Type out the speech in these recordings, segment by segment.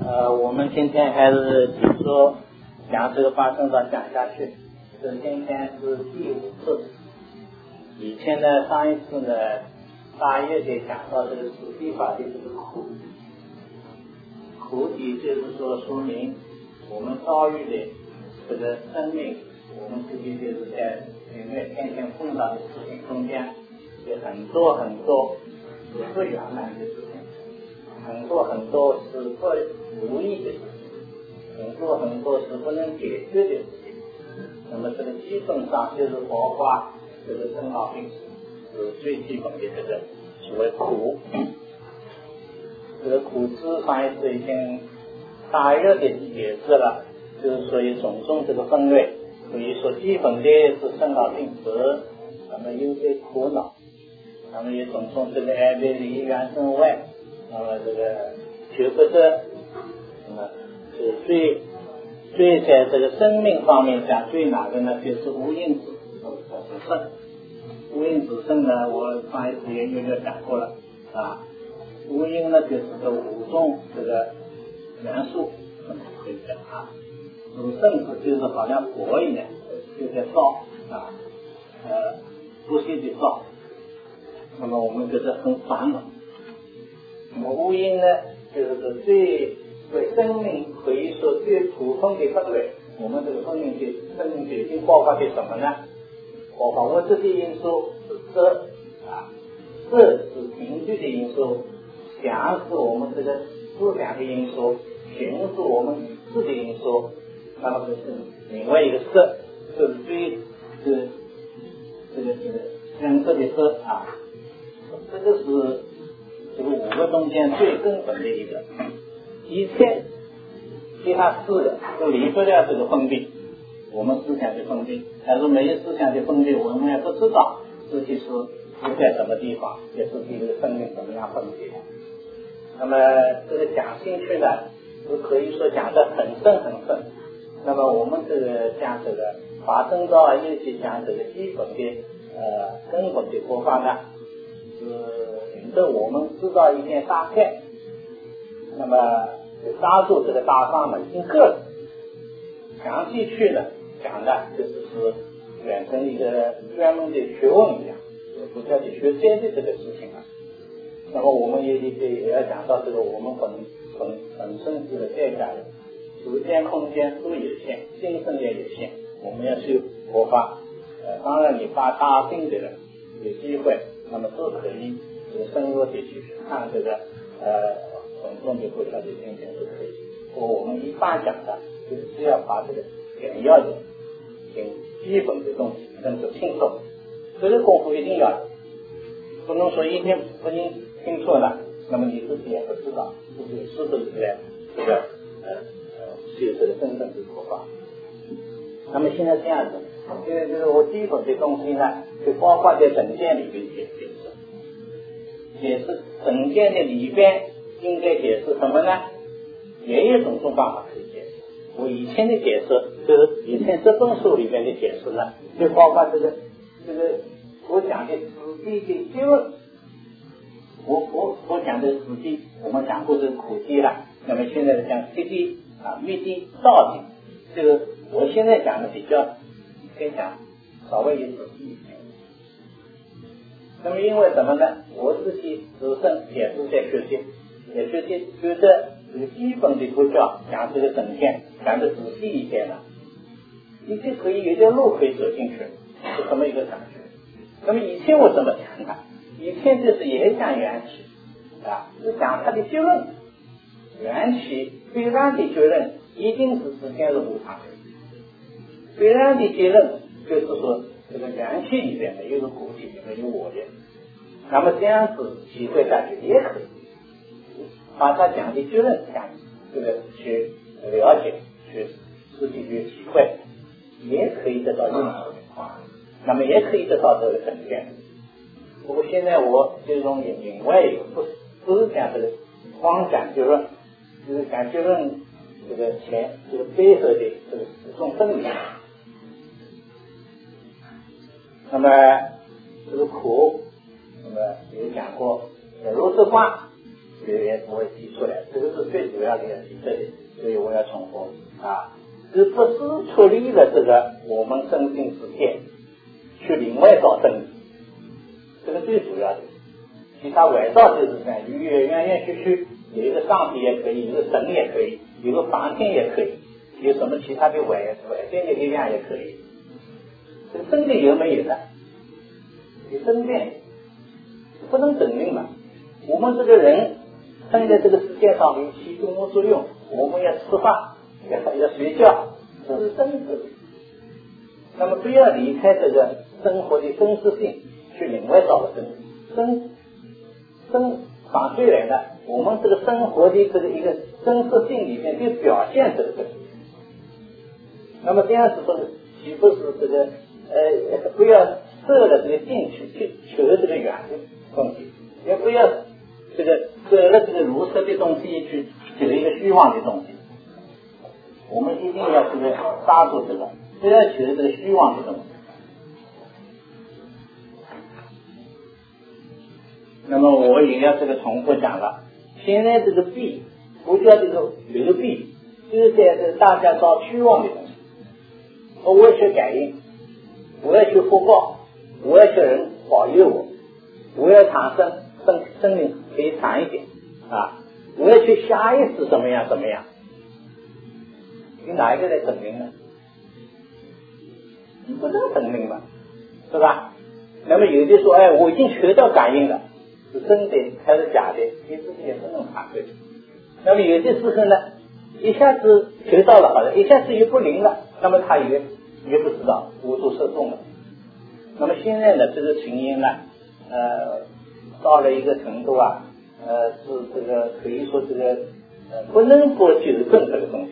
我们今天还是继续讲这个八正道讲下去。这今天是第5次。以前呢，上一次呢，大约得讲到这个实际法的这个苦。苦的就是说明我们遭遇的这个生命，我们自己就是在里面天天碰到的事情中间，有很多是不圆满的事情，很多是不如意的事情，很多是不能解决的事情。那么这个基本上就是包括这个生老病死是最基本的这个所谓苦。这个苦字上一次已经大约的解释了，就是说有种种这个分类，所以说基本的是生老病死，那么有些苦恼，那么有种种这个爱别离缘生外，那么这个求不得，那么是最在这个生命方面讲最难的呢，就是无因子生。无因子生呢，我上一次也有讲过了啊。无因呢，就是这5种这个元素，可以讲啊。生子就是好像火一样，就在烧啊，不息的烧。那么我们觉得很烦恼。那么无因呢，就是对生命可以说最普通的分类。我们这个生命已经包括的什么呢？包括物质的因素是色啊，色是情绪的因素，想是我们这个思想的因素，行是我们语志的因素，那么就是另外一个色，就是最这个深色的色啊，这个是这个5个中间最根本的一个。一切其他4个都离不了这个分别，我们思想的分别，但是没有思想的分别，我们也不知道自己是在什么地方，也是这个生命怎么样分别。那么这个讲兴趣呢，是可以说讲得很深。那么我们这个讲这个法正道啊，尤其讲这个基本的根本的佛法呢，是令得我们知道一点大概。那么抓住这个大方呢，一个详细去呢讲的就是变成一个专门的学问一样，不叫去学界的这个事情了。那么我们也要讲到这个我们本身这个代价的时间空间都有限，精神也有限，我们要修佛法。当然你发大心的人有机会，那么都可以这个深入的去看这个种种的佛教的经典都可以。我们一般讲的就是只要把这个简要的基本的东西能够清楚，这个功夫一定要，不能说一天不听错了，那么你自己也不知道自己是不是在这个修这个真正的佛法。那么现在这样子，现在就是我基本的东西呢，就包括在整件里面解释整件的里边应该解释什么呢？也有种种办法可以解释。我以前的解释就是以前这本书里面的解释呢，就包括这个我讲的实际的结论。我讲的实际，我们讲过这个苦集了。那么现在讲切地啊、灭地、道地，这个我现在讲的比较可以讲稍微有仔细一点。那么因为什么呢？我自己自身也是在学习，觉得这个基本的佛教讲这个整天讲的仔细一点了，你就可以有条路可以走进去，是这么一个感觉。那么以前我怎么讲的？以前就是也讲缘起啊，是讲它的结论。缘起必然的结论一定是时间是无常的，必然的结论就是说这个缘起里面的有个苦体，里面有我的。那么这样子体会下去也可以，把他讲的结论讲这个去了解，去自己去体会，也可以得到认识啊。那么也可以得到这个整见。不过现在我就用另外一个不是讲这个光讲结论，就是讲结论这个背后的这个始终真理。那么这个苦，那么有讲过如是观， 也不会提出来，这个是最主要的要提这里，所以我要重复是不是处理了这个我们生命世界，去另外找真理，这个最主要的。其他外道就是这样，圆圆曲曲，有一个上帝也可以，有一个神也可以，有个梵天也可以，有什么其他的外边的力量也可以。这个真的有没有的？有真的不能证明嘛。我们这个人生在这个世界上面起动物作用，我们要吃饭，要睡觉，这是真实的。那么不要离开这个生活的真实性，去另外找个反对来的，我们这个生活的这个一个真实性里面就表现这个东西。那么这样子说，岂不是这个不要设了这个进去求这个远的东西，也不要这个得了这个如实的东西去求一个虚妄的东西。我们一定要这个抓住这个，不要求这个虚妄的东西。那么我也要这个重复讲了，现在这个弊，佛教这个流弊，就是在这个大家找虚妄的东西。我要去感应，我要去福报，我要求人保佑我，我要长生命可以长一点我要去下一次怎么样，你哪一个来证明呢？你不能证明嘛，是吧？那么有的说，我已经学到感应了，是真的还是假的，你自己也不能判断。那么有的时候呢，一下子学到了好了，一下子又不灵了，那么他也不知道，无处射中了。那么现在呢，这个情形呢，到了一个程度是这个可以说这个不能够纠正这个东西。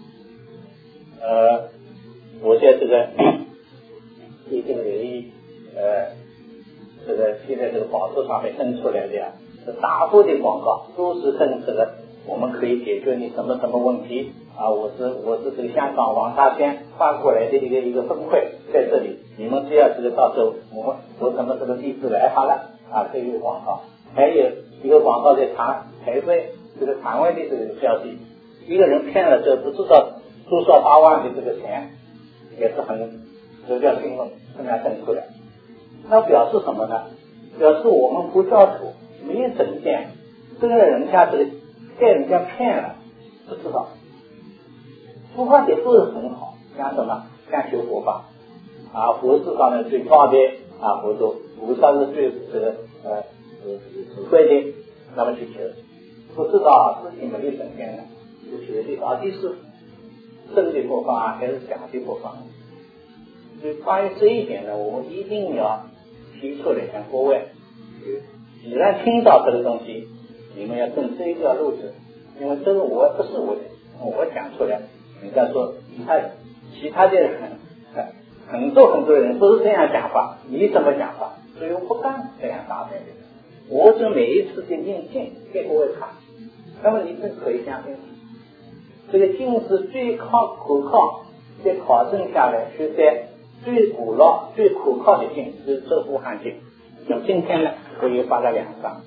我在这个一定留意这个现在这个报纸上面登出来的大部的广告都是跟这个我们可以解决你什么问题我是这个香港王大仙发过来的一个分会，在这里你们只要这个到时候我什么这个地址来好了这个广告。还有一个广告在台北这个场外的这个消息，一个人骗了这不知道多少8万的这个钱，也是很这叫新闻这样登出来。那表示什么呢？表示我们佛教徒没有证件，这个人家这个被人家骗了不知道。佛法也都是很好，像什么像修佛法佛是上面最高的佛祖，菩萨是最这个智慧的，那么去求，不知道自己没有证件的，就求的到底是真的佛法还是假的佛法。所以关于这一点呢，我们一定要提出来向各位，既然听到这个东西，你们要跟这一条路子，因为这个我不是我的，我讲出来，人家说其他的人很多人都是这样讲法，你怎么讲法？所以我不敢这样答辩的。我就每一次的念经给各位看，那么你们可以相信，这个经是最可靠，在考证下来是在最古老最可靠的经，就是这部汉经。那么今天呢，我又发了2张，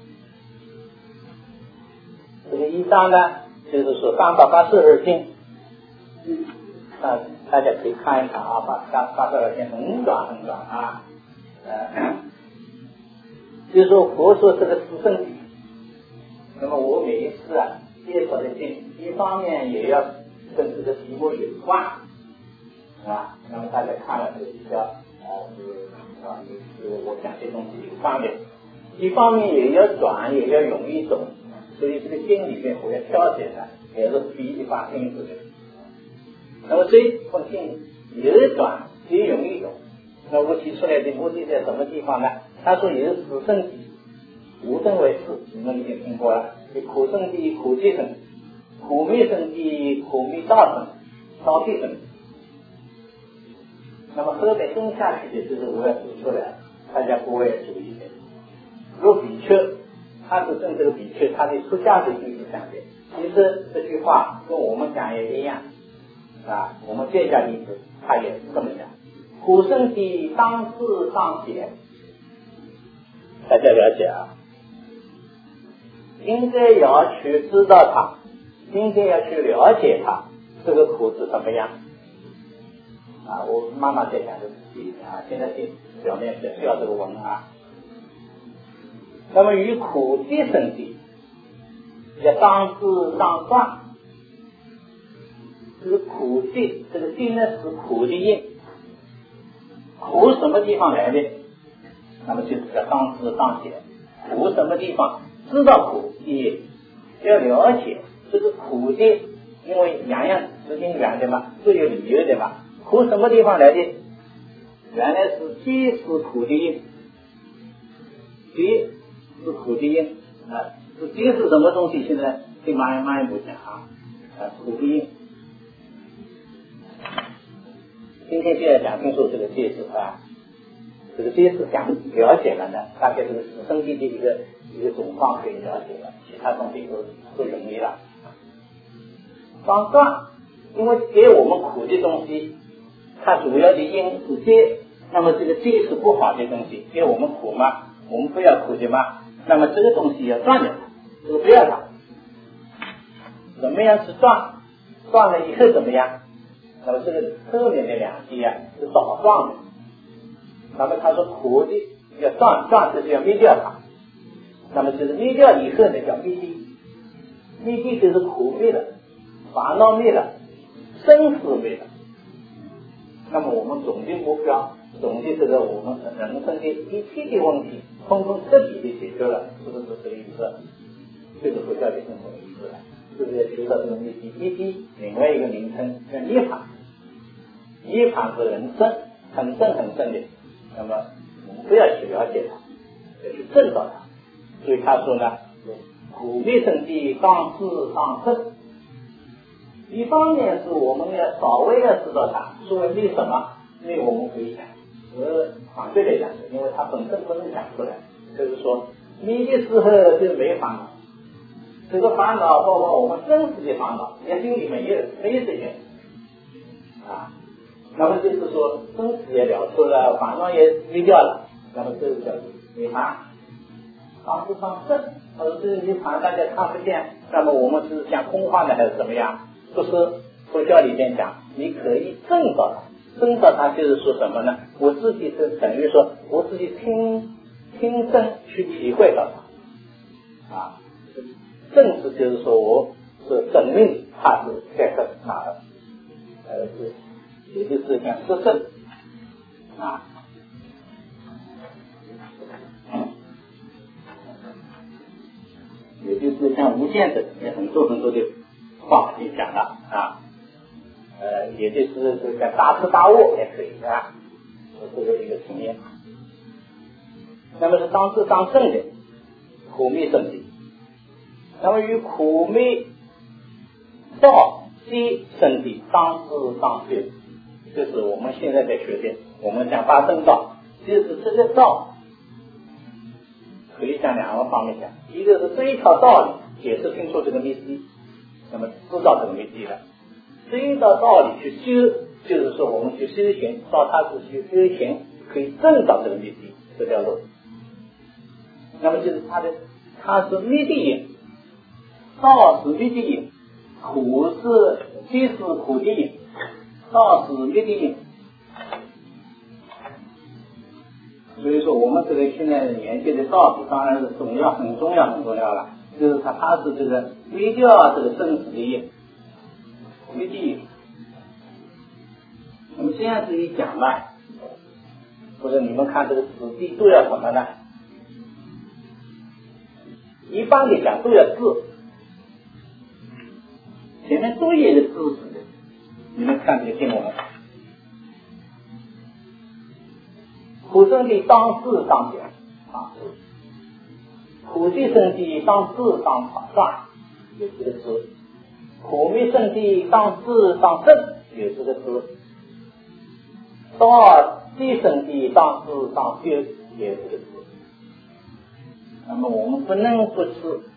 这个1张呢就是说382经，大家可以看一看882经很短就是说佛说这个四圣谛，那么我每一次介绍的经，一方面也要跟这个题目有关那么大家看了就比较我讲这东西有关联，一方面也要转也要容易懂，所以这个经里面我要挑选的也是比一把经子的。那么这一封经也转也容易懂，那我提出来的目的在什么地方呢？他说也是四圣谛，5圣为4，你们已经听过了，苦圣谛、苦集圣、苦密圣谛、苦密道圣、道谛圣。那么后面跟下去的就是我要指出来，大家各位注意的。如果比丘，他是跟这个比丘他的出家的意思相对，其实这句话跟我们讲也一样我们这家例子他也是这么讲，苦圣谛当自当解，大家了解应该要去知道它，应该要去了解它，这个苦是怎么样啊？我妈妈在讲这个事啊，现在是表面是需要这个文啊。那么与苦即生地，要当知当断。这个苦地，这个地呢是苦的因，苦什么地方来的？那么就是要当知当解。苦什么地方？知道苦，也要了解这个苦的，因为样样是因缘的嘛，都有理由的嘛。苦什么地方来的？原来是即是苦的因，即是苦的因啊。这即是什么东西？现在听马一步讲啊，苦的因。今天现在讲清楚这个即是啊，这个即是讲了解了呢，大概这个生机的一个总况可以了解了，其他东西都容易了。当断，因为给我们苦的东西，它主要的因是即，那么这个即是不好的东西，给我们苦嘛，我们不要苦的嘛，那么这个东西要断掉它，这个不要它。怎么样是断？断了以后怎么样？那么这个后面的两句啊是倒断的。那么他说苦的要断，断就是要灭掉它。那么就是灭掉以后呢叫灭地，灭地就是苦灭了，烦恼灭了，生死灭了。那么我们总的目标，总的这个我们人生的一切的问题，通通彻底的解决了，是不是这个意思？就是佛教的生活的意思了，是不是要学到这个灭地？灭地另外一个名称叫涅槃，涅槃是人生很深很深的。那么我们不要去了解它，要去证到它。所以他说呢，苦灭生地当知当证。一方面是我们要稍微要知道它，所谓灭什么？灭我们可以讲，反对来讲的，因为它本身不能讲出来。就是说灭的时候就没烦恼，这个烦恼包括我们真实的烦恼，也心里没有这些啊。那么就是说生死也了出了，烦恼也灭掉了，那么这个叫涅槃。当知当证，他说这个涅槃大家看不见，那么我们是讲空话呢还是怎么样？不是佛教里面讲你可以证到它，证到它就是说什么呢？我自己是等于说我自己亲身去体会到它啊，证是就是说我是证明它是在这哪儿也就是像实证啊，也就是像无限的很多的话你讲了啊，也就是这个大彻大悟也可以啊，这个一个层面。那么是当知当证的苦灭生地，那么与苦灭道即生地当知当修，就是我们现在在学的，我们讲八正道，就是这个道可以讲两个方面讲，一个是这一条道理解释清楚这个密地，那么知道这个密地了，这一条道理去修，就是说我们去修行，到他是去修行可以证到这个密地这条路，那么就是它是密地因，道是密地因，苦是即是苦地因，道是密地因。所以说我们这个现在研究的道理当然是重要，很重要了，就是它是这个灭掉这个生死的因，灭地因。那么这样子一讲呢，或者你们看这个子弟都要什么呢？一般的讲都要智，前面都有一个知识的，你们看这个经文，苦生地当知当解啊，苦地生地当知当断，有这个知；苦灭生地当知当证，有这个知；道即生地当知当修，也有这个知。那么我们不能不知，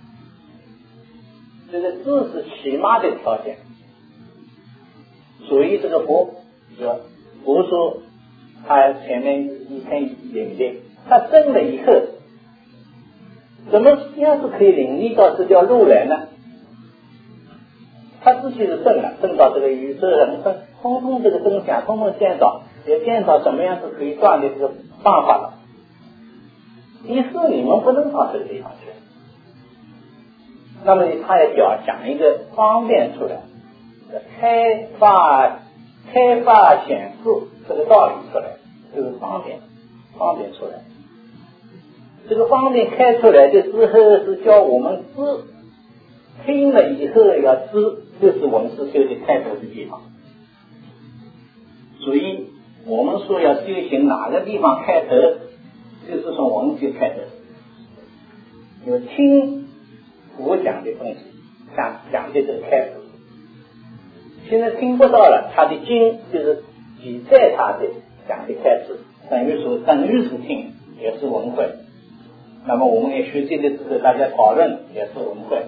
这个知是起码的条件。所以这个佛说他前面一篇演练，他证了以后， 怎么样是可以领历到这条路来呢？他自己是证了，证到这个宇宙人生，通通这个真相，通通见到，也见到怎么样是可以断的这个办法了。于是你们不能到这个地方去，那么他也讲一个方便出来，开发显示这个道理出来，就是方便出来。这个方便开出来的之后，是叫我们知，听了以后要知，就是我们是修的开头的地方。所以我们说要修行哪个地方开头，就是从文字开头。有听我讲的东西，讲的这个开头，现在听不到了，他的经就是记载他的讲的开始，等于是听，也是文会。那么我们也学习的时候，大家讨论也是文会。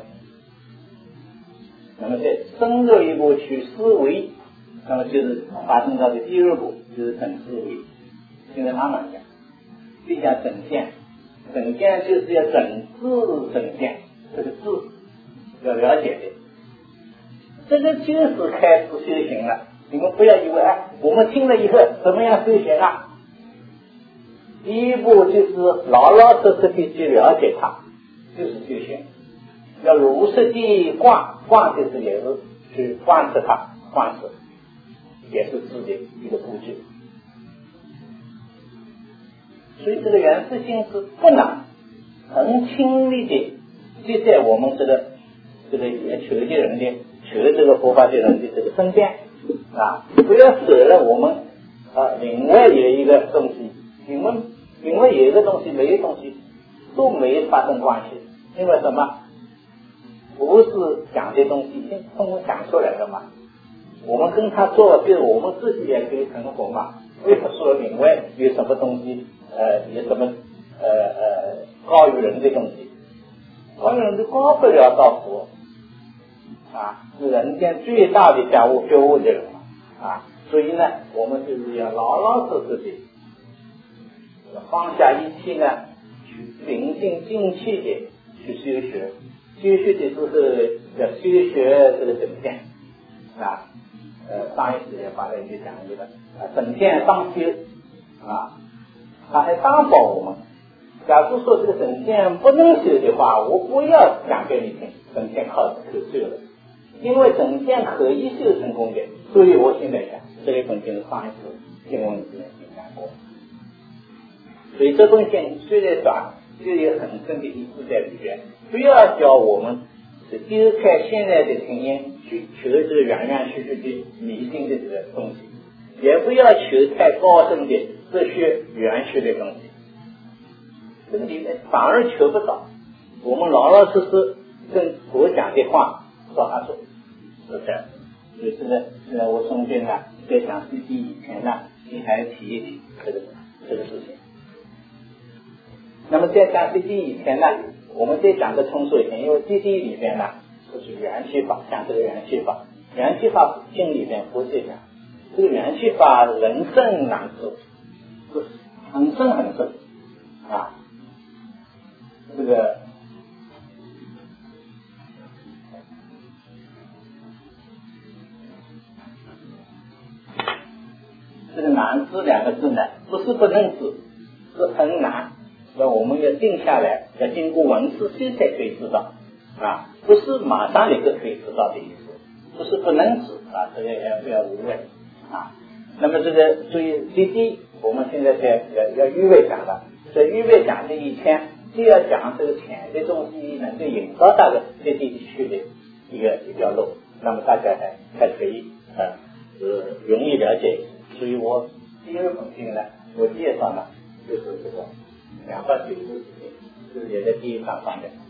那么在深入一步去思维，那么就是发生到的第二步，就是整思维。现在慢慢讲，第一讲整见，整见就是要整治整见，这个治要了解的。这个就是开始修行了。你们不要以为我们听了以后怎么样修行啊？第一步就是老老实实的去了解它，就是修行。要如实的观就是也是去观测它，观测也是自己一个步骤。所以这个原始心是不难，很轻易的就在我们这个也求的人的求这个佛法的人的这个身边啊，不要舍了我们另外有一个东西，另外有一个东西没有东西都没发生关系，因为什么？不是讲的东西通通讲出来的嘛，我们跟他做，就是我们自己也可以成佛嘛，为什么说另外有什么东西有什么高于人的东西，高于人都高不了到佛啊，是人间最大的觉悟的人啊，所以呢我们就是要老老实实的放下一切呢，去平心静气的去修学。修学的就是要修学这个整天啊，上一次也把它就讲一个整天当修啊，他还担保我们。假如说这个整天不能修的话，我不要讲给你听，整天靠口修了，因为整天可以修成功的，所以我现在讲这一本就是上一次经文里面讲过，所以这本经虽然短，就有很深的意思在里边。不要叫我们是丢开现在的经验去求这个远虚的迷信的这个东西，也不要求太高深的哲学玄学的东西，这个里面反而求不到。我们老老实实跟佛讲的话照他做，是不是？所以这个我中间呢在讲CD以前呢，你还提一提这个事情。那么在讲 CD 以前呢，我们再讲个通俗一点，因为 CD 里边呢就是元气法，讲这个元气法经里面佛学讲这个元气法人生难知，是很深很深啊。这个难知两个字呢，不是不能知，是很难。那我们要定下来，要经过文字修才可以知道啊，不是马上一个可以知道的意思，不是不能知啊，这个也不要误会啊。那么这个注意CD，我们现在要预备讲了，在预备讲的以前，就要讲这个浅的东西，能够引导大家接地去的一条路，那么大家才可以容易了解。所以我第二封信呢，我介绍呢就是这个290字，就是也在第一章上面。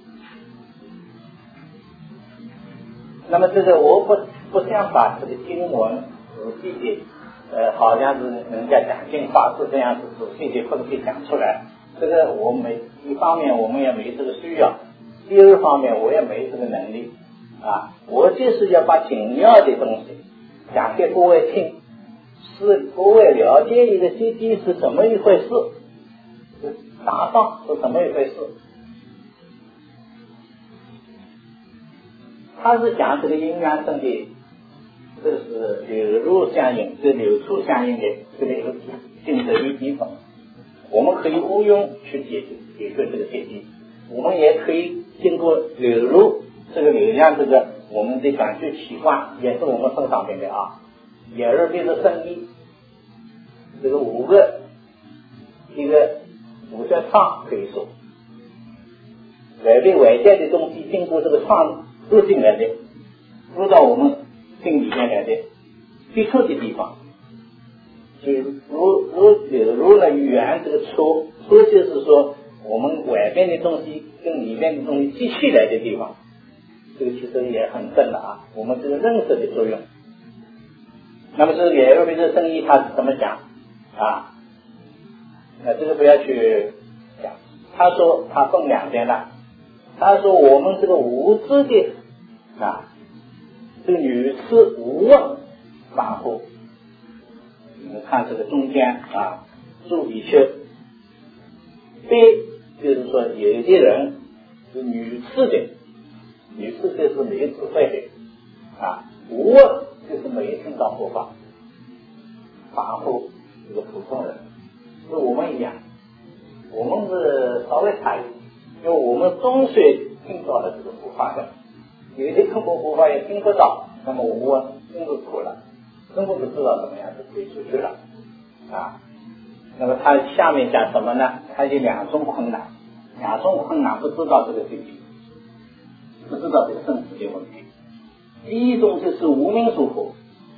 那么这个我不想把这个经文仔细的好像是人家讲经法是这样子仔细的分析讲出来，这个我一方面我们也没这个需要，第二方面我也没这个能力啊，我就是要把紧要的东西讲给各位听，是各位了解一个基地是怎么一回事，打仗是怎么一回事他是讲这个因缘生的，这是流入相应，这流出相应的这个一个性质与地方，我们可以误用去解决这个结题，我们也可以经过流入这个流量，这个我们的感觉习惯也是我们身上边的啊，眼耳鼻的生意，这个五个一个五个创可以说，外界的东西经过这个创入进来的，入到我们心里面来的接触的地方，就流入了缘这个出就是说我们外边的东西跟里面的东西继续来的地方，这个其实也很正的啊，我们这个认识的作用。那么这个眼耳鼻的生意他是怎么讲啊？那这个不要去讲，他说他分两边了，他说我们这个无知的这个女痴无问反复，你们看这个中间啊，注意去非就是说有一些人是女痴的，女痴就是没有智慧的啊，无问就是没听到佛法，反复这个普通人是我们一样，我们是稍微差一点，因为我们总算听到了这个佛法的，有些通过佛法也听不到，那么我们真是苦了，根本不知道怎么样就推出去了啊。那么他下面讲什么呢？他有两种困难不知道这个事情，不知道这个生死的问题。第一种就是无名属佛，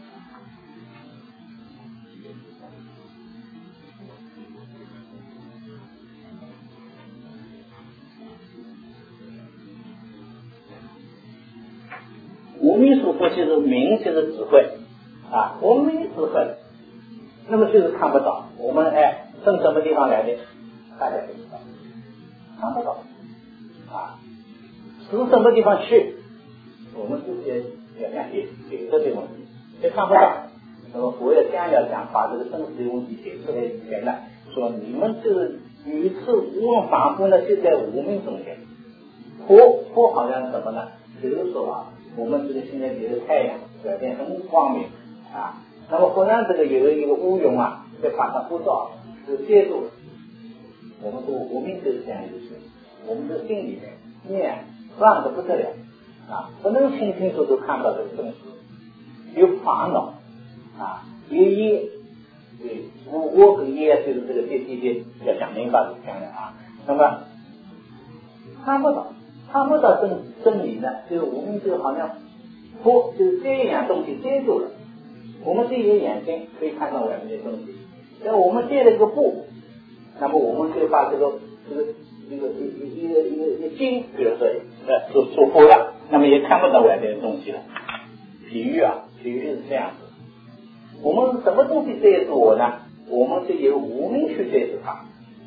无名属佛就是名就是智慧啊，我们没智慧，那么就是看不到。我们从什么地方来的？大家不知道，看不到啊。是什么地方去？我们自己要了解解释这个问题，也看不到。那么佛也将要讲把这个生死的问题解出来以前呢，说你们这个与此无问反复呢，就在无名中间。佛好像什么呢？比如说啊，我们这个现在这个太阳外边很光明啊，那么忽然这个有一个乌云啊，就把它覆罩就接住了。我们说无名就是这样一个，我们的心里面念乱的不得了啊，不能清清楚楚看到这个东西，有烦恼啊，有业，对，我跟业就是这个这要讲明白讲的啊。那么看不到真理呢，就是无名就好像就是这样东西接住了。我们这一个眼睛可以看到外面的东西，但我们借了一个布，那么我们就把这个一个筋，比如说束缚了，那么也看不到外面的东西了。比喻是这样子。我们什么东西遮住我呢？我们是由无名去遮住它。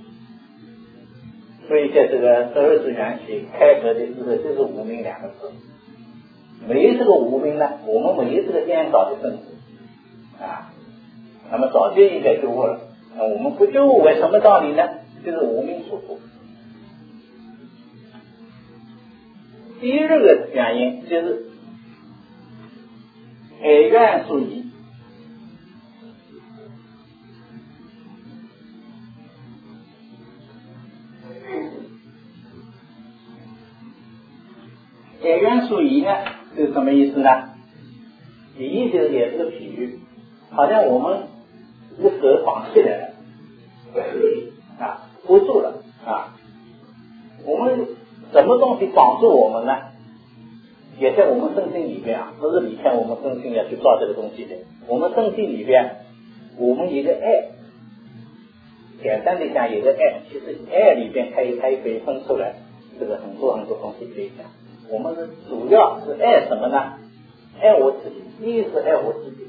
所以在这个12支缘起开合的时候，就是无名两个字。没有这个无名呢，我们没有这个颠倒的生死啊，那么早就应该觉悟了。那我们不觉悟为什么道理呢？就是无名所缚。第二个原因就是爱怨所依。爱怨所依呢，是什么意思呢？依就是也是个比喻，好像我们一个手绑起来了啊，扶住了啊。我们什么东西绑住我们呢？也在我们身心里边啊，不是以前我们身心要去抓这个东西的。我们身心里边，我们有个爱，简单的讲有个爱，其实爱里边它也可以分出来，这个很多东西可以讲。我们是主要是爱什么呢？爱我自己，第一是爱我自己，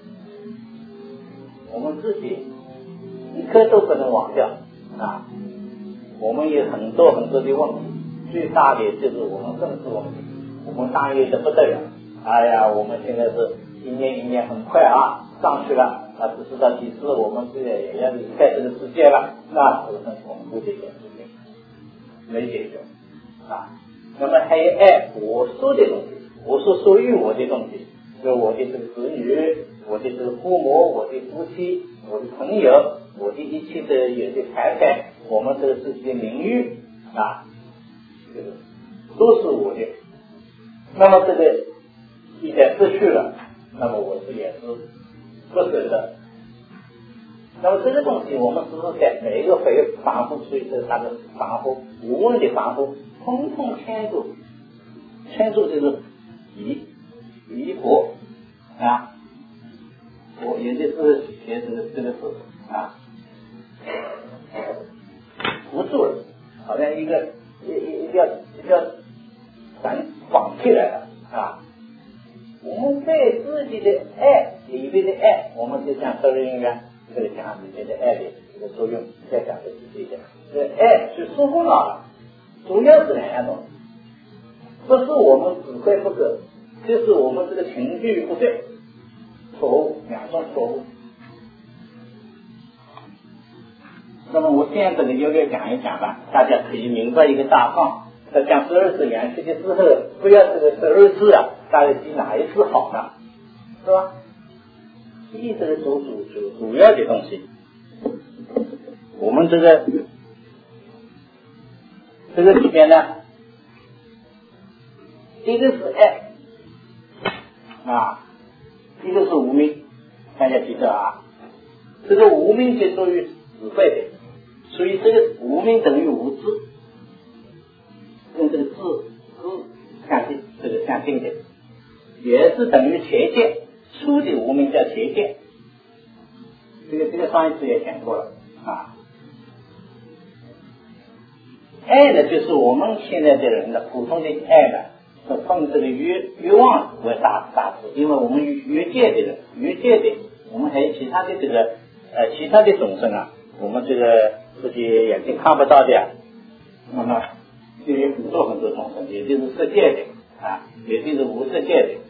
我们自己一颗都不能忘掉啊。我们有很多的问题，最大的就是我们政治问题，我们大业的不得了。哎呀，我们现在是一年很快啊上去了啊，只知道几次我们现在也要离开这个世界了，那是很恐怖的一件事情，没解决啊。那么还有爱我说的东西， 我说属于我的东西，就我的这个子女，我的这个父母，我的夫妻，我的朋友，我的一切的有的财产，我们这个自己的名誉啊，这个都是我的。那么这个一旦失去了，那么我这也是不舍得。那么这个东西我们是不是在每一个凡夫，所以是他的凡夫，无问的凡夫，通通牵住这个疑惑啊，我也就是写这个字啊，扶住了，好像一个要绑起来了啊。我们对自己的爱里面的爱，我们就像收人员这个讲里面的爱的这个作用，再讲的是这个，这爱是束缚了，主要是两样东西，不是我们智慧不够，就是我们这个情绪不对，错误，两种错误。那么我现在这里就要讲一讲吧，大家可以明白一个大方。在讲12次元气的时候，不要这个12次啊，大家记哪一次好呢？是吧？记这个主要的东西。我们这个里边呢，一个是爱啊，一个是无明，大家记得啊。这个无明就属于智慧的，所以这个无明等于无知。跟这个相近的，也是等于邪见，粗的无明叫邪见。这个上一次也讲过了啊。爱呢，就是我们现在的人的普通的爱呢，是奉这个欲望为大志，因为我们欲界的人，我们还有其他的其他的众生啊，我们这个自己眼睛看不到的，那么就有很多众生，也就是色界的啊，也就是无色界的。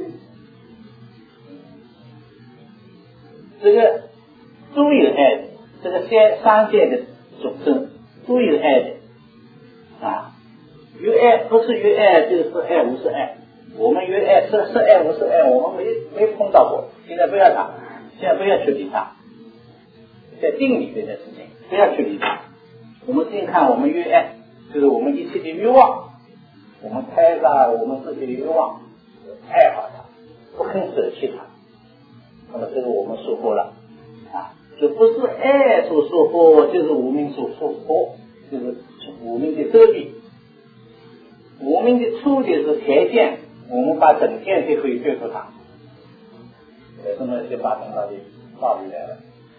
这个都有爱的，这个三界的众生都有爱的啊。有爱不是有爱就是爱无是爱，我们有爱是爱无是爱，我们没碰到过，现在不要它，现在不要去理它，在定里面的事情不要去理它。我们先看我们有爱，就是我们一切的欲望，我们开发我们自己的欲望，爱好它，不肯舍弃它，那么这个我们束缚了啊，就不是爱所束缚，就是无明所束缚，就是无明的遮蔽。无明的触就是邪见，我们把整见就可以对付它，为什么就发生到的道理来了？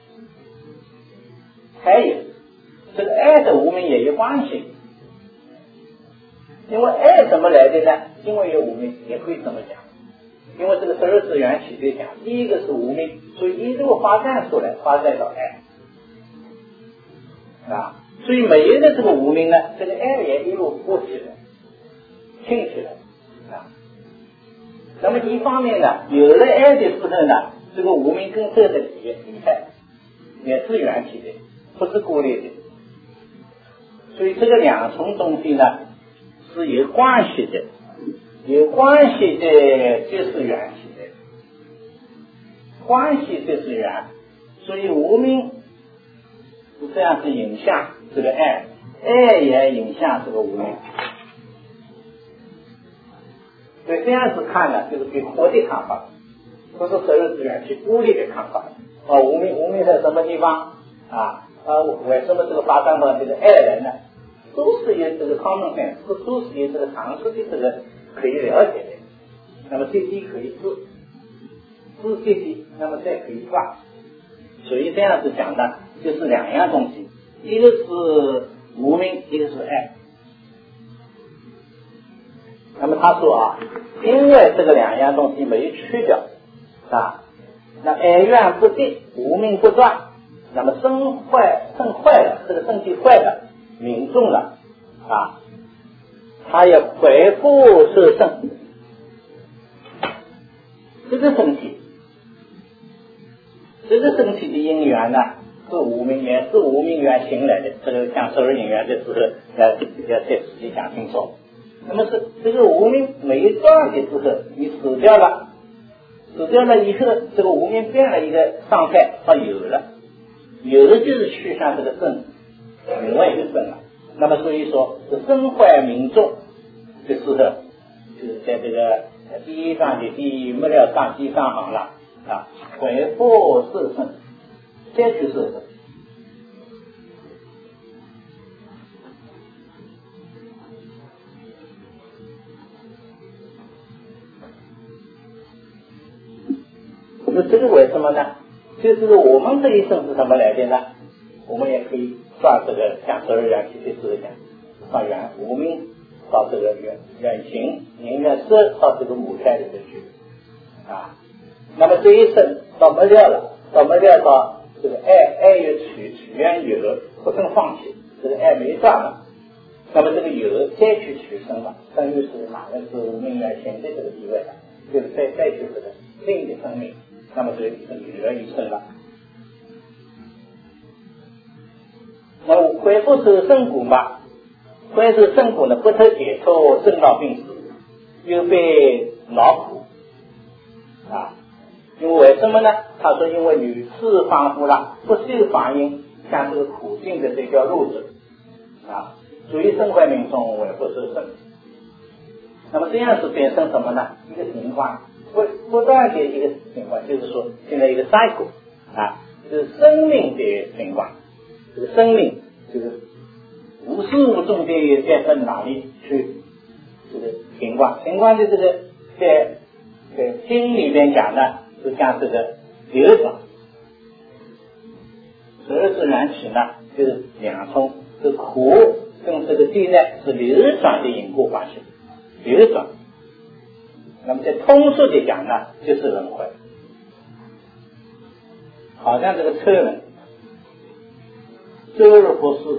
还有这个爱的无明也有关系，因为爱怎么来的呢？因为有无明，也可以这么讲。因为这个12次元起的讲，第一个是无明，所以一路发展出来，发展到爱啊，所以没有的这个无明呢，这个爱也一路过起来，兴起来啊。那么一方面呢，有了爱的时候呢，这个无明跟这个也厉害，也是缘起的，不是孤立的。所以这个两重东西呢是有关系的，有关系的就是缘起的，关系就是缘，所以无明是这样子影响这个爱，爱也影响这个无明。所以这样子看呢，就是对佛的看法，不是12次元去孤立的看法。无明在什么地方啊？为什么这个发展到这个爱人呢？都是有这个common sense，都是有这个常识的这个可以了解的。那么这些可以知这些，那么再可以断。所以这样子讲的，就是两样东西，一个是无明，一个是爱。那么他说啊，因为这个两样东西没去掉啊，那爱怨不定，无明不断，那么身坏了，这个身体坏了，命重了啊，他也恢复受生。这个身体的因缘呢，是无明缘行来的。这个讲12因缘的时候，要仔细讲清楚那么是这个无明没断的时候，你死掉了以后，这个无明变了一个状态，有了，有了就是趋向这个正，另外一个正了。那么所以说，是身坏名重的时候，就是在这个第一章的第末了上第三行了啊，恢复受生，再去受生。那这个为什么呢？就是我们这一生是什么来的呢？我们也可以算这个像12缘起的时候讲，算缘无明到这个缘行，人缘色到这个母胎里面去啊。那么这一生到末了了，到这个爱有取缘有，不曾放弃，这个爱没断了。那么这个有再去取生了，生又是哪个是无明缘行的这个地位了，就是再去这个另一个生命。那么这是女人一生了。那么恢复受生苦嘛，恢复生苦呢，不得解脱生老病死，又被劳苦啊。因为什么呢？他说因为屡次反复了，不受反应，像这个苦境的这条路子啊，属于身坏命中为不受生。那么这样是变成什么呢？一个情况。不断的一个情况，就是说现在一个 cycle 啊，就是生命的情况，这个生命就是无时无踪的在分哪里去这个情况的这个在经里边讲呢，就像这个流转12支缘起呢，就是两重，这苦跟这个地呢是流转的因果关系，流转。那么在通俗的讲呢，就是轮回，好像这个车轮周而复始。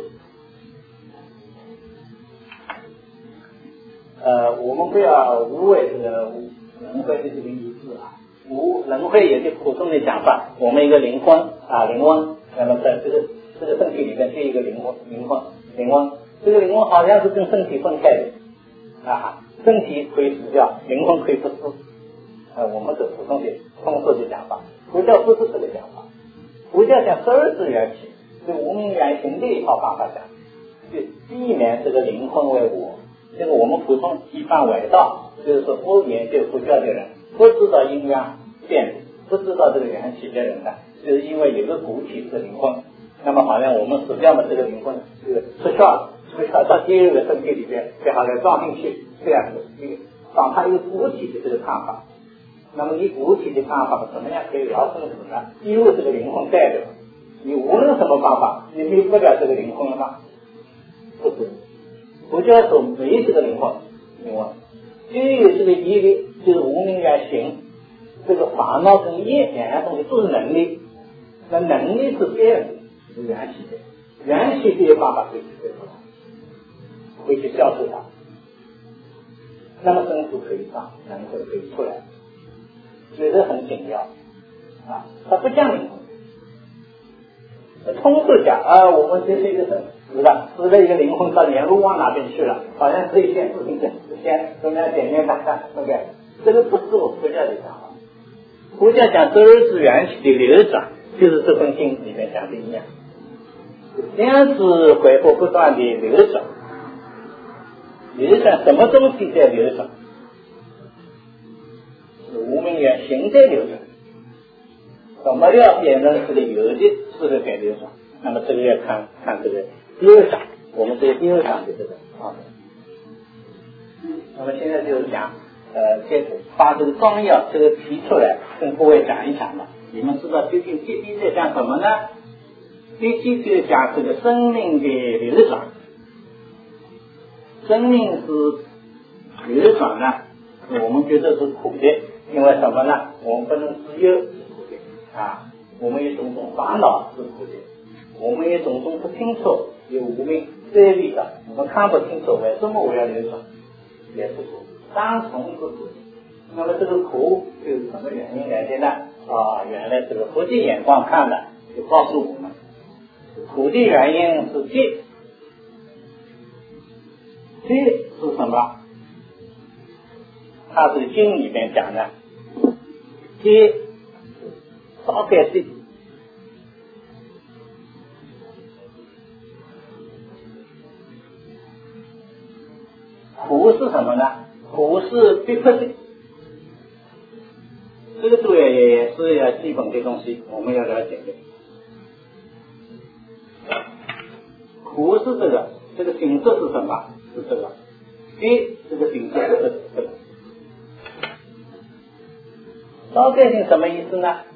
我们不要误会这个轮回的这个意思啊。轮回也是普通的讲法，我们一个灵魂啊，灵魂，那么在这个身体里面是一个灵魂，这个灵魂好像是跟身体分开的啊。身体可以死掉，灵魂可以不死。我们是普通的通俗的讲法，佛教不是这个讲法。佛教讲12支缘起，是无明缘行的一套方法讲，就避免这个灵魂为我。这个我们普通一般外道，就是说不研究佛教的人，不知道阴阳变，不知道这个缘起的人呢，就是因为有个骨体是灵魂，那么好像我们死掉的这个灵魂这个出窍到第二个身体里边，就好像装进去。这样子，当它有骨体的这个看法，那么你骨体的看法怎么样可以了生死呢？因为这个灵魂在的，你无论什么方法，你离不了这个灵魂了吗？不是，佛教说没这个灵魂，只有这个业力，就是无明缘行，这个烦恼跟业两样东西都是能力，那能力是别人是缘起的，缘起这些方法可以去对付它，会去消除它。那么生死可以上，能够可以出来，所以这很紧要啊！它不像灵魂，通俗讲我们这是一个人死了一个灵魂到连路往哪边去了，好像这一件事情先中间点点打看，对不对？这个不是我佛教的讲法，佛教讲12支缘起的流转，就是这本经里面讲的一样，这样是回复不断的流转。流转什么东西在流转？是无明缘行在流转，怎么要变成这个有的是个在流转？那么这个要看这个第二章，我们这个第二章的这个啊。那么现在就是讲先把这个纲要这个提出来，跟各位讲一讲了。你们知道究竟第一在讲什么呢？第一就讲这个生命的流转。生命是流转呢，我们觉得是苦的，因为什么呢？我们不能自由是苦的啊，我们有种种烦恼是苦的，我们有种种不清楚，有无明对立的，我们看不清楚为什么我要流转，也是苦，单纯是苦。那么这个苦是什么原因来的呢？原来这个佛经眼光看了，就告诉我们，苦的原因是戒。戒是什么？ 他这个经里面讲的，皆烧开水。苦是什么呢？苦是逼迫性，这个都也是要基本的东西，我们要了解的。苦是这个形式是什么？是这个。这个形式是这个。烧开性什么意思呢？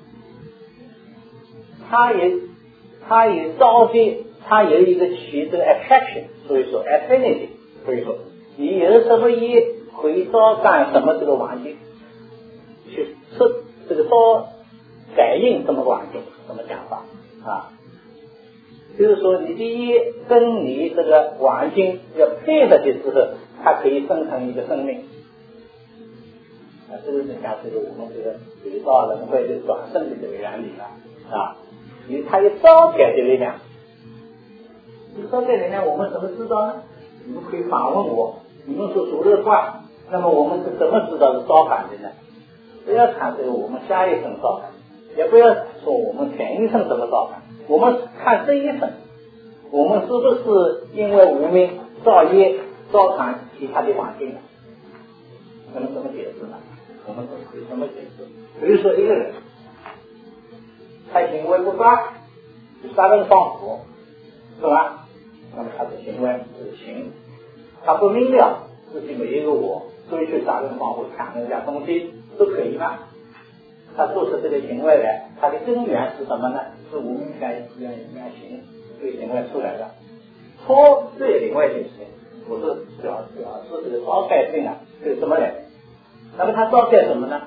它也烧开，它有一个起这个 attraction， 所以说 affinity， 所以说你有什么意会烧干什么这个环境，去测这个烧感应什么环境，什么讲法啊？就是说你第一跟你这个环境要配合的时候，它可以生成一个生命。这个是讲这个我们这个水到人会的转生的这个原理了啊，因为它有烧开的力量。烧开力量我们怎么知道呢？你们可以反问我，你们说说这话，那么我们是怎么知道是烧感的呢？不要看这个我们下一层烧感，也不要说我们前一层怎么烧感，我们看这一层，我们是不是因为无明造业造成其他的环境呢？我们怎么解释呢？我们可以怎么解释？比如说一个人，他行为不法，就杀人放火，是吧？那么他的行为是情，他不明了自己没有一个我，所以去杀人放火抢人家东西都可以吗？他做出这个行为来，他的根源是什么呢？是无明感原行这个行为出来的。错对另外一件事情，我是表示这个烧开性啊，是什么来？那么他烧开什么呢？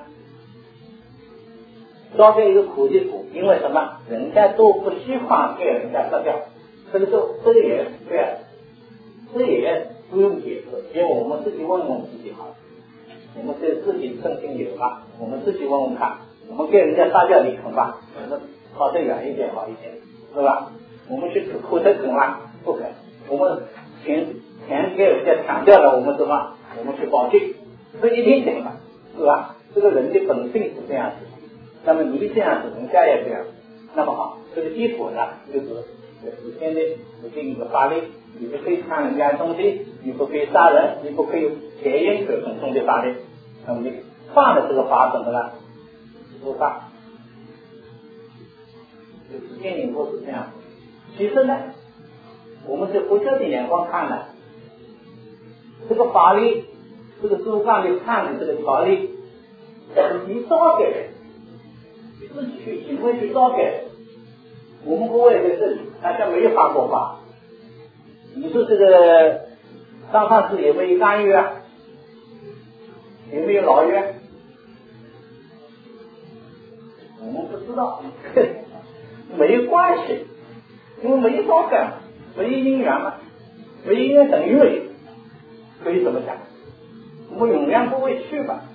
烧开一个苦的苦，因为什么？人家都不希望给人家杀掉，这个也对啊，这也不用解释，因为我们自己问问自己好，我们对自己身心有吧，我们自己问问看，我们给人家杀掉你肯吧？我们跑得远一点好一点，是吧？我们去苦的肯吗？不肯。我们钱给人家抢掉了，我们怎么？我们去报警，这一定行了，是吧？这个人的本性是这样子，那么你这样子，人家也这样，那么好，这个基础呢，就是现在有这一个法律，你不可以抢人家东西，你不可以杀人，你不可以邪淫可很重的法律，那么你犯了这个法怎么了？违法。就是电影都是这样。其实呢，我们是佛教的眼光看呢，这个法律，这个书上的看的这个条例，你烧给人，自己去行为去烧给人。我们各位在这里，大家没有犯过法。你说这个上次有没有干预啊？有没有牢约？我们不知道，没有关系，因为没有烧干，没有因缘嘛，没有因缘等于没有，可以怎么讲？我们永远不会去吧？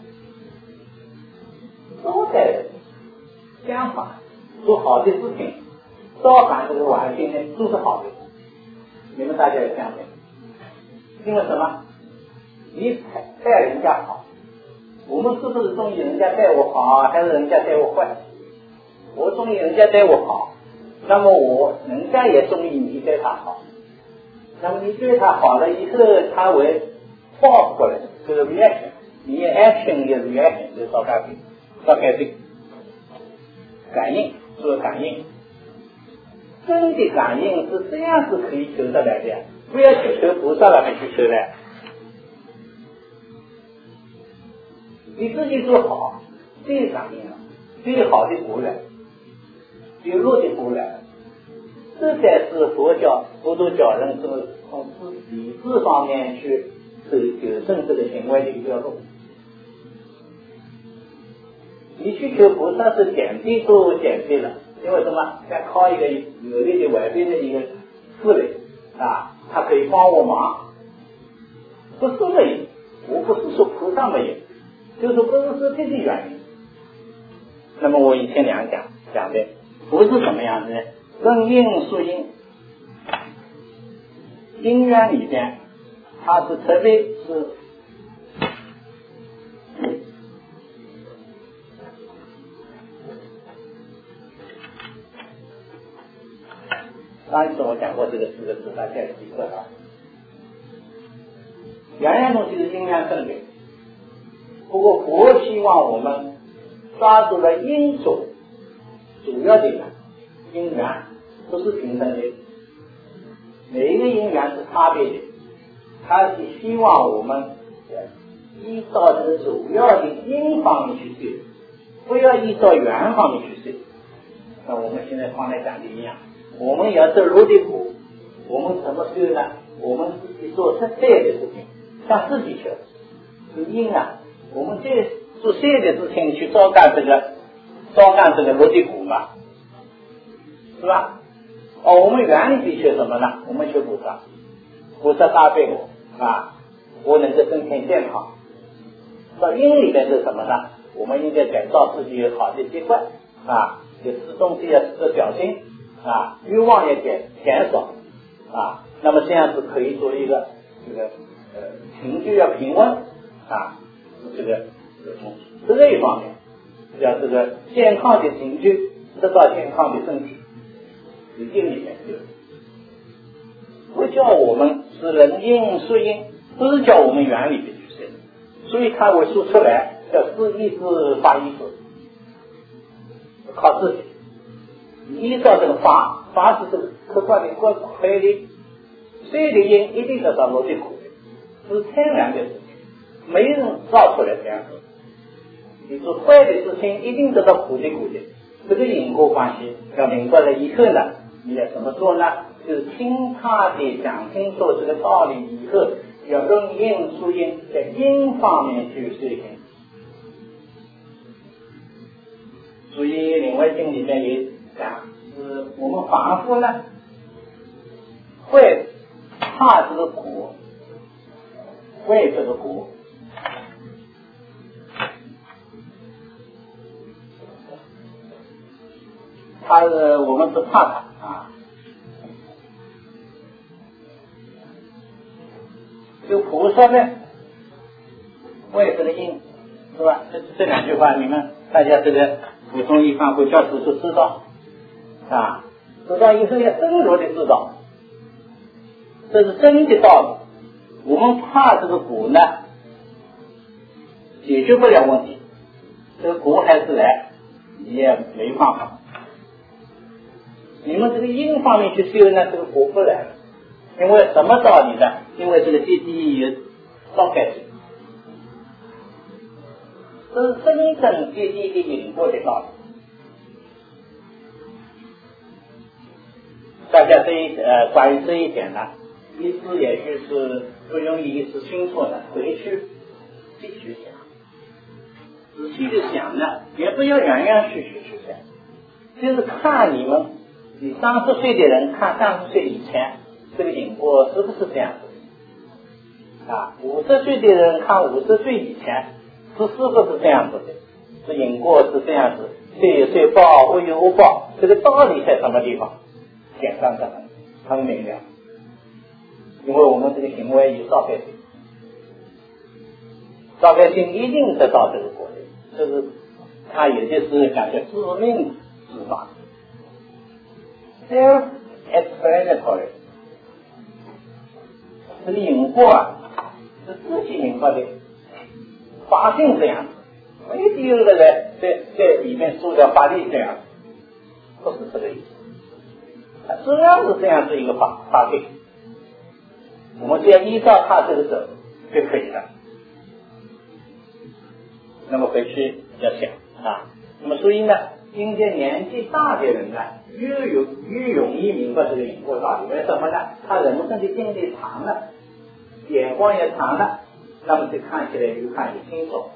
都在相反，做好的事情，造反这个环境呢都是好的。你们大家也这样的，因为什么？你待人家好，我们是不是中意人家待我好，还是人家待我坏？我中意人家待我好，那么人家也中意你对他好，那么你对他好了以后，他会报复了，这个 reaction， 你 action 也是 reaction， 就是烧开性，感应，做感应，真的感应是这样是可以求得来的，不要去求菩萨了，还去求来，你自己做好，最感应了，最好的果来。最弱的果来，这才是佛陀教人是从理智方面去纠正这个行为的一条路。你去求菩萨是减低都减低了，因为什么？再靠一个有力的外边的一个势力啊，他可以帮我忙。不是没有，我不是说菩萨没有，就是不是这个原因。那么我以前讲的。不是什么样子呢？跟因属因，因缘里边，它是特别是上一次我讲过这个4个字，大家记住了。两样东西是阴阳分别，不过佛希望我们抓住了因种主要的因缘，不是平等的，每一个因缘是差别的，他是希望我们依照这个主要的因方面去修，不要依照缘方面去修。那我们现在刚才讲的一样，我们要是入的苦，我们怎么修呢？我们自己做对的事情，向自己求，是因啊。我们这做对的事情去招干这个入的苦嘛，是吧？我们缘里求什么呢？我们求菩萨，菩萨大悲我能够身体健康。到因里面是什么呢？我们应该改造自己有好的习惯就吃东西要吃得小心欲望也减少那么这样子可以做一个情绪要平稳这个一方面，要这个健康的情绪得到健康的身体，是因里面有。不叫我们是人因属因，不是叫我们原理的去设，所以他会说出来叫是意识法意识，靠自己依照这个法是这个客观的规律，谁的因一定得到逻辑苦的，是天然的事情，没人造出来这样子。你做坏的事情一定得到苦的，这个因果关系要明白了以后呢，你要怎么做呢？就是听他的讲清楚这个道理以后，要论因属因，在因方面去实行。所以《领会经》里面也讲，是我们凡夫呢，会怕这个苦，会这个苦。我们是怕它就菩萨呢，为这个因，是吧？这两句话，你们大家这个普通一般会教师就知道知道以后要深入的知道，这是真的道理。我们怕这个苦呢，解决不了问题，这个苦还是来，你也没办法。你们这个因方面去修呢，这个苦不来了。因为什么道理呢？因为这个阶梯有伤害性，这是真正阶梯的引过的道理。大家关于这一点呢，意思也就是不用意识清楚的，回去继续想，仔细的想呢，也不要样样去想，就是看你30岁的人看30岁以前，这个因果是不是这样子？50岁的人看50岁以前，是不是这样子的？这因果是这样子，岁有岁报，物有物报，这个道理在什么地方？简单的很明了，因为我们这个行为有造业性，造业性一定得到这个果的，这是他有些是感觉致命之法。Self-explanatory， 这个因果是自己明白的，法性这样子，没第二个人在里面说的法律这样，不是这个意思。只要是这样子一个法性，我们只要依照他这个走就可以了。那么回去要想那么所以呢，应该年纪大的人呢，越容易明白这个因果道理。为什么呢？他人生的经历长了，眼光也长了，那么就看起来越看越清楚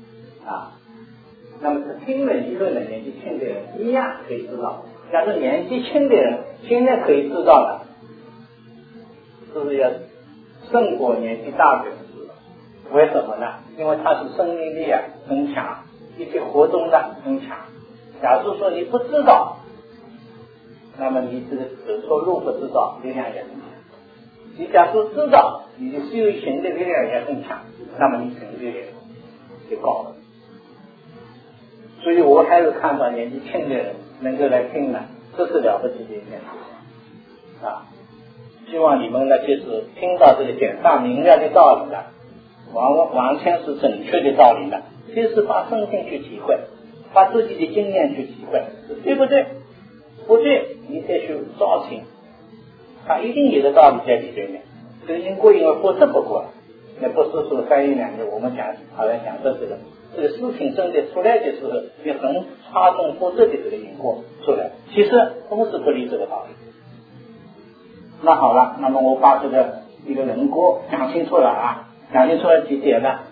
那么是听了以后呢，年纪轻的人一样可以知道。假如年纪轻的人现在可以知道了，是不是要胜过年纪大的人知道？为什么呢？因为他是生命力很强，一些活动的很强。假如说你不知道，那么你这个走错路不知道，力量也很强。你假如知道，你的修行的力量也很强，那么你成就也就高了。所以我还是看到年纪轻的人能够来听呢，这是了不起的一件事情。 希望你们呢就是听到这个简单明了的道理的，完全是正确的道理的，就是把身心去体会，把自己的经验去体会，对不对？不对，你再去照清，它一定有的道理在里边的。这个因果因为不是不过，那不是说三言两语我们讲好像讲的这个事情真的出来的时候，有很差综不这的这个因果出来，其实都是不离这个道理。那好了，那么我把这个一个人果讲清楚了啊，讲清楚了几点呢？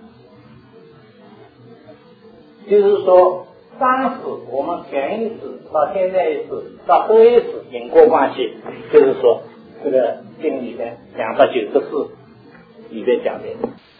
就是说，当时我们前一世到现在一世到后一世因果关系，就是说这个经里面294里边讲的。